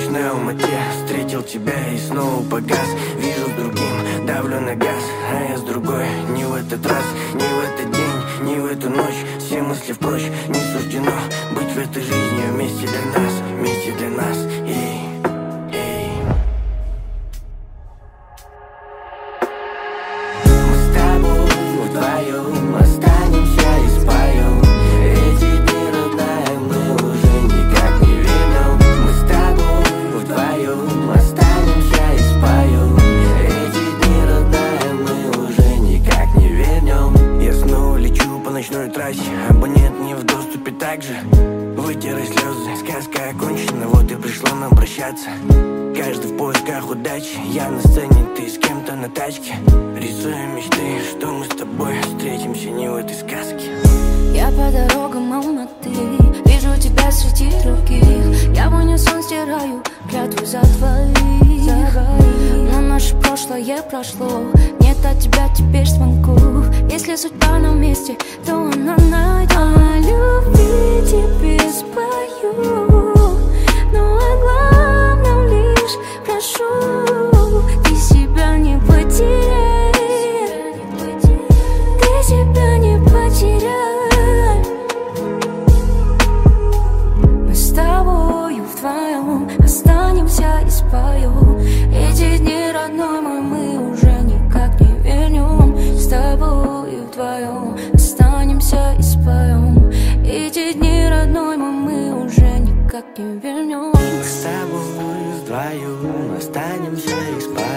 ночной Алмате встретил тебя и снова погас. Вижу с другим, давлю на газ, а я с другой. Не в этот раз, не в этот день, не в эту ночь. Все мысли впрочь, не суждено быть в этой жизни вместе для нас, вместе для нас. Мы с тобой вдвоем останемся и споем эти дни, родная, мы уже никак не вернем. Мы с тобой вдвоем останемся и споем эти дни, родная, мы уже никак не вернем. Я снова лечу по ночной трассе, абонент не в доступе также. Вытерли слезы, сказка окончена, вот и пришло нам прощаться. Каждый в поисках удачи, я на сцене, ты с кем-то на тачке. Рисуем мечты, что мы с тобой встретимся не в этой сказке. Я по дорогам Алматы, вижу тебя среди других. Я в унисон стираю клятву за двоих. Но наше прошлое прошло, нет от тебя теперь звонков. Если судьба нам вместе, то она найдет. О любви тебе спою, но о главном лишь прошу. Ты себя не потеряй, ты себя не потеряй. Мы с тобою вдвоем останемся и споем эти дни, родной мой, мы уже никак не вернем. С тобою вдвоем останемся и споем эти дни, родной мой, мы уже никак не вернем. Мы с тобой вдвоем останемся и споем